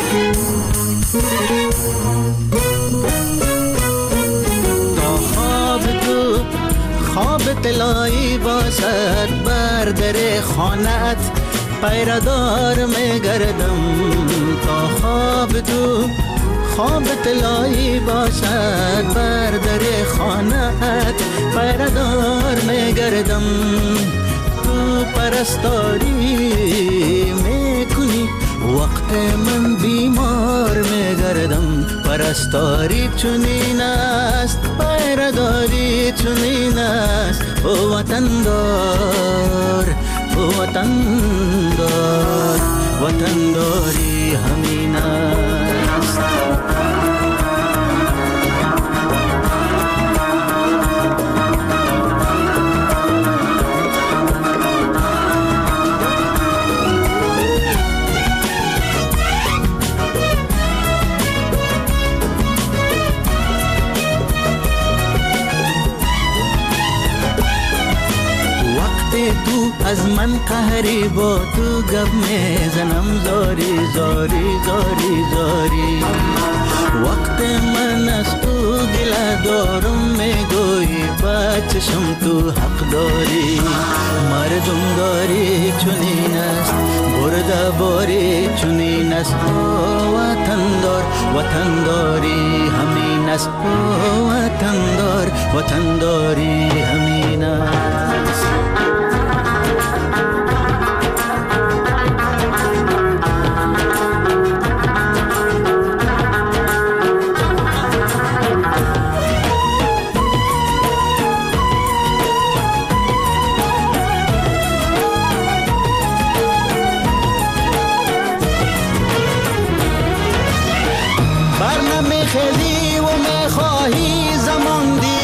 خواب طلایی باشد بر در خانت پیردار میگردم، تا خواب طلایی باشد بر در خانت پیردار میگردم، تو پرستاری میکنی وقت من بیمار میگردم، پرستاری چنین است پیرداری چنین است او وطنداری همین است. تو از من قهری با تو گپ میزنم زاری وقت من از تو گله دارم میگویی بچشم تو حق داری، مردم داری چنین است برده باری چنین است وطنداری همین است وطنداری همین است. خیلی و میخواهی زمان دی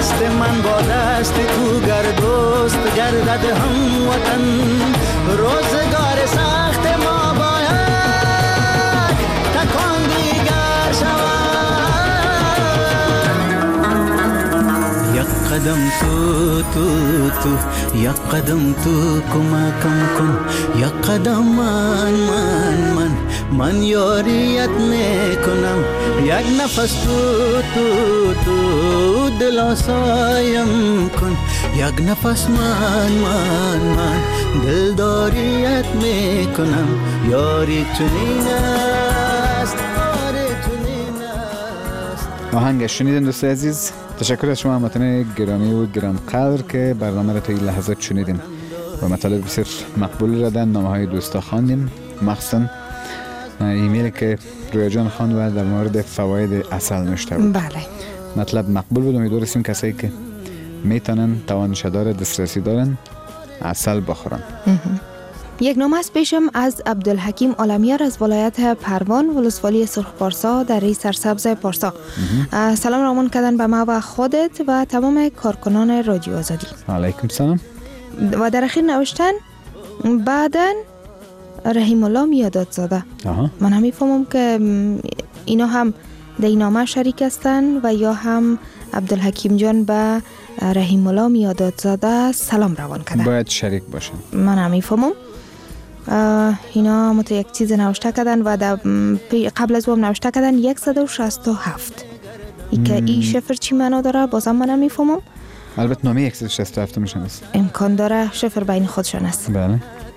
دست من با دست تو گر دوست گردد هموطن روزگار سخت ما باید تکان دیگر شود یک قدم تو یک قدم تو کمکم کن یک قدم من یاریت میکنم یک نفس تو دل آسایم کن یک نفس من دلداریت میکنم یاری چنین است آهنگش شنیدین دوست عزیز. تشکر از شما هموطنان گرامی و گرانقدر که برنامه را تا این لحظات شنیدیم و مطالب بسیار مقبول ردن. نامه های دوستا خواندیم، مخصوصا ایمیلی که رویا جان خواند و در مورد فواید عسل نوشته بود. بله، مطلب مقبول بود. امیدواریم کسایی که میتونن توانشدار دسترسی دارن عسل بخورن. یک نامه است پیشم از عبدالحکیم عالمیار از ولایت پروان ولسوالی سرخ پارسا در ری سرسبز پارسا. سلام رامان کردن به ما و خودت و تمام کارکنان رادیو آزادی. علیکم سلام. و در اخیر نوشتن بعدن رحیم الله میادات زاده. من هم میفهمم که اینا هم در این نامه شریک هستن و یا هم عبدالحکیم جان به رحیم الله میادات زاده سلام روان کردن. باید شریک باشن. من هم میفهمم. اینا مت یک چیز نوشته کردن و قبل از اون نوشته کردن 167. ای که این شفر چی معنا داره بازم من هم میفهمم. البته نامه 167 میشن است. امکان داره شفر بین خودشان است. بله.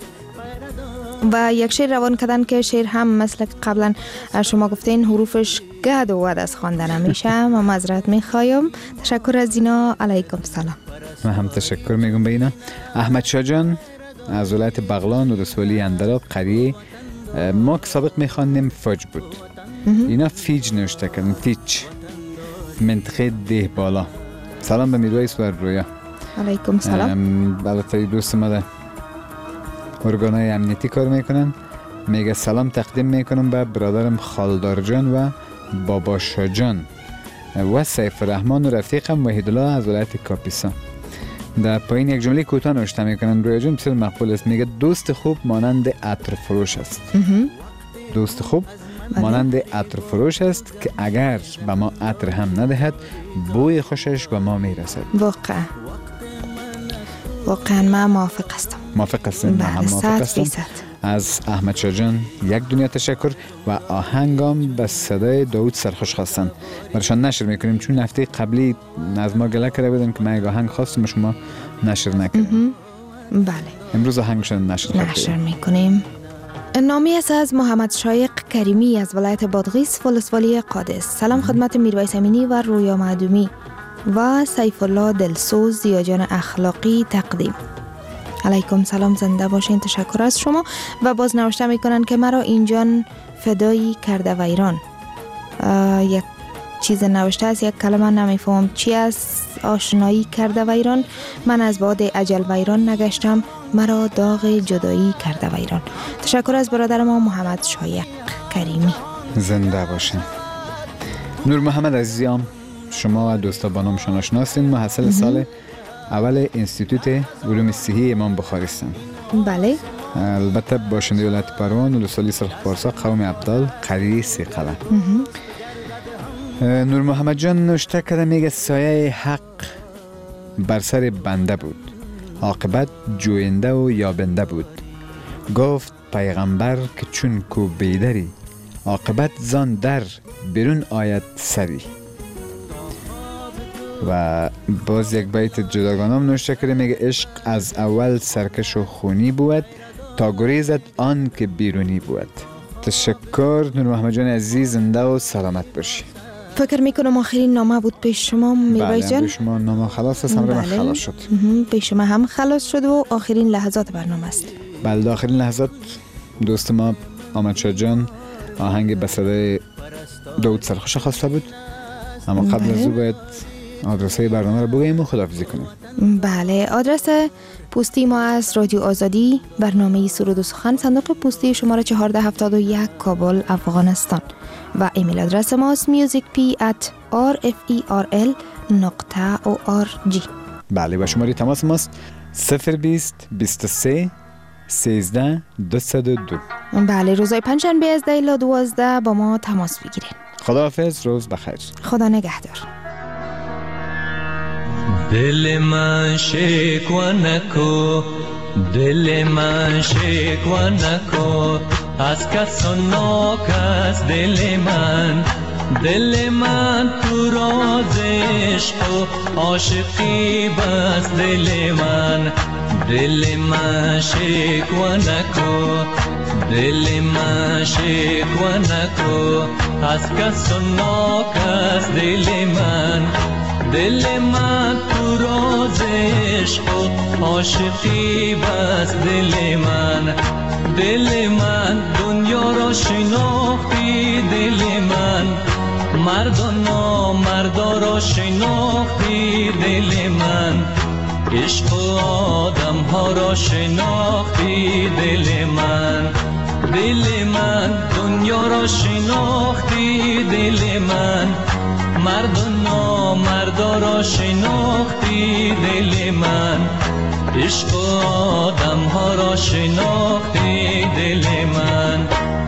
و یک شعر روان کردن که شعر هم مثل قبلا شما گفتین حروفش گد و ود از خواندن میشه. من معذرت میخوایم. تشکر از اینا. علیکم سلام. من هم تشکر میگم به اینا. احمد شاه جان از ولایت بغلان و ولسوالی اندراب قریه ما که سابق میخواندیم فج بود. اینا فیج نوشته کردن. فیج منطقه ده بالا. سلام به میرویس و رویا. علیکم سلام. البته دوست ما ده ارگانای امنیتی کار میکنن. میگه سلام تقدیم میکنم به برادرم خالدار جان و بابا شاه جان و سیف الرحمن و رفیقم وحیدالله از ولایت کاپیسا. در پایین یک جمله کوتاه نوشته میکنن. رویا جان بسیار مقبول است. میگه دوست خوب مانند عطر فروش است. دوست خوب مانند عطر فروش است که اگر به ما عطر هم ندهد بوی خوشش به ما میرسد. واقعا من موافق هستم. موافق هستم. بله، 100%. از احمد شاه جان یک دنیا تشکر و آهنگام به صدای داوود سرخوش خواستن برشان نشر میکنیم چون هفته قبلی از ما گله کرده بودن که من یک آهنگ خواستم و شما نشر نکردیم. بله، امروز آهنگشان نشر میکنیم. نامی است از محمد شایق کریمی از ولایت بادغیس ولسوالی قادس. سلام خدمت میرویس امینی و رویا معدومی و سیف الله دلسوز زیاجان اخلاقی تقدیم. علیکم سلام، زنده باشین. تشکر از شما. و باز نوشته میکنن که مرا اینجان فدایی کرده ویران. یک چیز نوشته است، یک کلمه نمیفهم چی است. آشنایی کرده ویران. من از باد اجل ویران نگشتم، مرا داغ جدایی کرده ویران. تشکر از برادر ما محمد شایق کریمی. زنده باشین. نور محمد عزیزم، شما و دوستا با نام شما آشناسین. محصل سال اول انستیتوت علوم صحی امام بخاری هستم. بله. البته باشنده ولایت پروان ولسوالی سرخ پارسا قوم عبدال قریه سیقله. نور محمد جان نوشته کرده میگه سایه حق بر سر بنده بود، عاقبت جوینده و یابنده بود. گفت پیغمبر که چون کو بیدری، عاقبت زان در بیرون آید سری. و باز یک بیت جداگانم نوشته کرده میگه عشق از اول سرکش و خونی بود تا گریزت آن که بیرونی بود. تشکر نور محمد جان عزیز، زنده و سلامت باشی. فکر میکنم آخرین نامه بود پیش شما میرویس جان. بله، شما نامه خلاص است. من خلاص شد. پیش شما هم خلاص شد و آخرین لحظات برنامه است. بله، آخرین لحظات دوست ما احمد شاه جان آهنگ به صدای داوود سرخوش خواسته بود، اما قبل از او باید آدرس برنامه رو بگوییم و خداحافظی کنیم. بله، آدرس پستی ما از رادیو آزادی، برنامه سرود و سخن، صندوق پستی شماره 1471 کابل افغانستان و ایمیل آدرس ما است musicp@azadi.ir. RFERL.org. بله و شماره تماس ماست 020 23 13 202. بله روزای پنجشنبه از 10 تا 12 با ما تماس بگیرین. خداحافظ، روز بخیر. خدا نگهدار. دل من شکوه نکو، دل من شکوه نکو، از کس و ناکس دل من، دل من تو راز عشق و عاشقی بس دل من، دل من شکوه نکو، دل من شکوه نکو، از کس و ناکس دل من، دل من تو راز عشق و عاشقی بس دل من، دل من دنیا را شناختی دل من، مرد و نامردا را شناختی دل من، عشق و آدم ها را شناختی دل من، دل من دنیا را شناختی دل من، مرد و نامردا را شناختی دل من، عشق و آدم ها را شناختی دل من.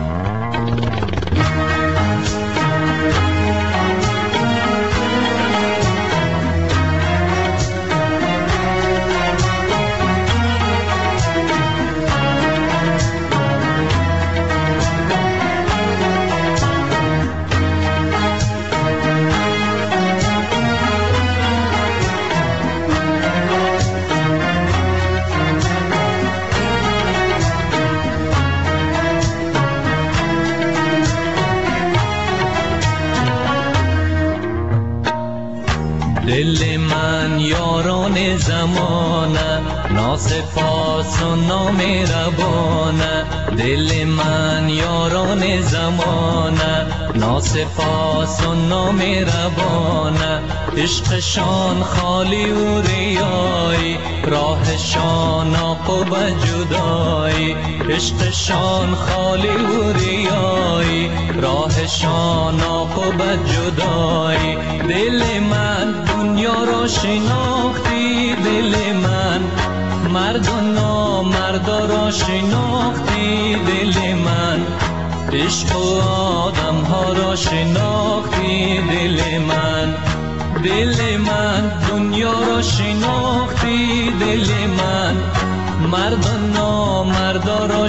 دل من یاران زمانه، ناسپاس و نامهربانه، دل من یاران زمانه، ناسپاس و نامهربانه، عشقشان خالی و ریایی، راهشان عقب جدایی، عشقشان خالی و ریایی، راهشان عقب جدایی، دل من دنیا را شناختی دل من، مرد و نامردا را شناختی دل من، عشق و آدم ها را شناختی دل من، دل من دنیا را شناختی دل من، مرد و نامردا را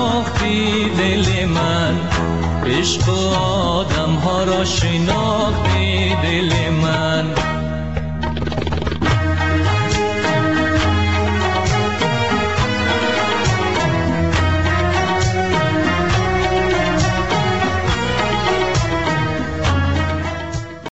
شناختی دل من، عشق و آدم ها را شناختی